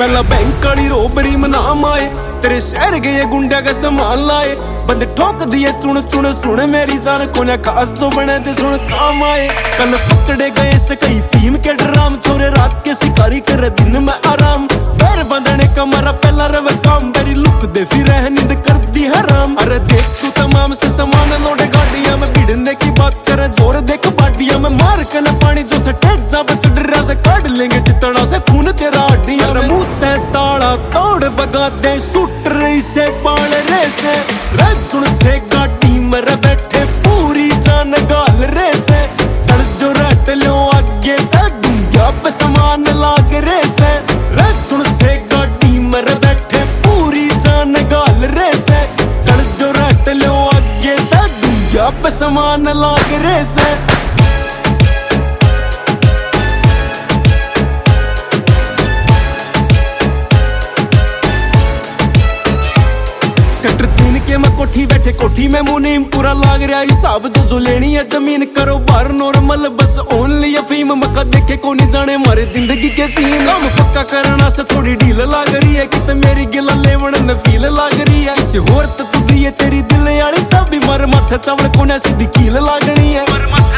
पहला बैंक वाली रोबरी में नाम आए, तेरे शहर गए गुंडा का सामान लाए। बंदे ठोक दिए चुन चुन सुन मेरी जान कोने खास तो बने थे सुन काम आए। कल पकड़े गए से कई टीम के ड्राम, छोरे रात के शिकारी करे दिन में आराम। पैर बंधने का मारा पहला रवे काम, मेरी लुक दे फिर नींद कर दी हराम। अरे देख तू तमाम से सामान लोडे गाड़ियां में, भिड़ने की बात करे जोर देख बाडिया में। मार के न पानी जो से टेक जा चढ़ा से काट लेंगे चितड़ा से खून तेरा हड्डियां में। मुंह ते ताड़ा तोड़ बगा दे सुट रही से पाल रे से। रजुन से गाड़ी मर बैठे पूरी जान गाल रे से। तड़ जो रट लो आगे डूंगा पे समान लाग रे से। रजुन से गाड़ी मर बैठे पूरी जान गाल रे से। तड़ जो रट लो आगे डूंगा पे समान लाग रे से। सेक्टर 3 के मैं कोठी बैठे कोठी में मुनीम, पूरा लाग रहा हिसाब जो लेनी है जमीन। करो बार नॉर्मल बस ओनली अफीम, मक्का देखे को नहीं जाने मारे जिंदगी के सीन। काम पक्का करना से थोड़ी ढील लाग रही है, कित मेरी गिला लेवण में फील लाग रही है। किसी होर तू दी है तेरी दिल वाली चाबी, मार माथे चावल कोने सीधी कील लागनी है।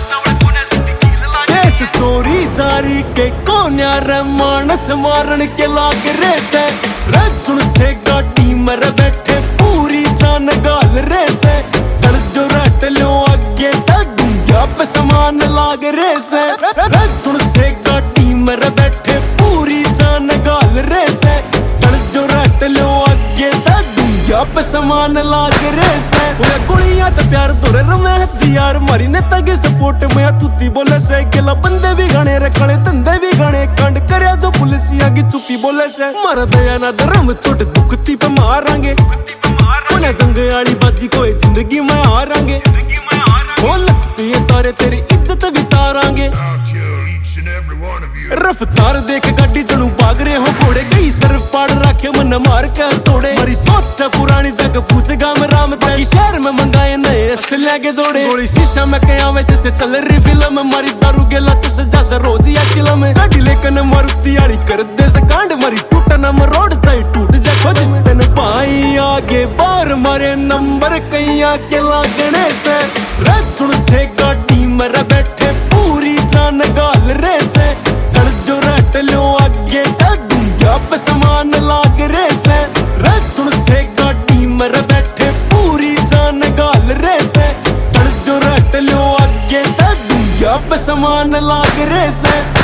केस चोरी जारी के कोन्या रे मानस मारन के लाग रे से। रजुन से गाड़ी मर बैठे पूरी जान गाल रे से। तड़ जो रट लो आगे डूंगा पे समान लाग रे से। रजुन से गाड़ी मर बैठे पूरी जान गाल रे से। तड़ जो रट लो आगे डूंगा पे समान लाग रे से। गुड़िया तो प्यार तोरे रमे हथियार मारी ने तगे सपोर्ट में तुती बोले से। केला बंदे भी घने रखने धंधे भी घने, कांड करे जो पुलिसिया की चुप्पी बोले से। मारा दया ना धर्म छोट दुखती पे मारांगे, कोने जंग आली बाजी कोई जिंदगी में हारांगे। हो लगती है तारे तेरी इज्जत भी तारांगे। रफ्तार देख गाड़ी जनू भाग रहे हो घोड़े, गई सर पाड़ रखे मन मार के तोड़े। मेरी सोच से पुरानी जगह पूछेगा मैं राम तेरी शहर में मंगाए नए असलिया के जोड़े। गोली शीशा में कया वे जैसे चल रही फिल्म, मारी दारू के लत से जैसे रोज या किलम। गाड़ी लेकर मारुति आड़ी कर दे से कांड, मारी टूटा नम रोड चाहे टूट जाए। जिस दिन पाई आगे बार मारे नंबर कैया के लागने से। रजुन से गाड़ी मर बैठे पूरी जान गाल रे से। तड़ जो रट लो आगे डूंगा पे समान लाग रे से। रजुन से गाड़ी मर बैठे पूरी जान गाल रे से। तड़ जो रट लो आगे डूंगा पे समान लाग रे से।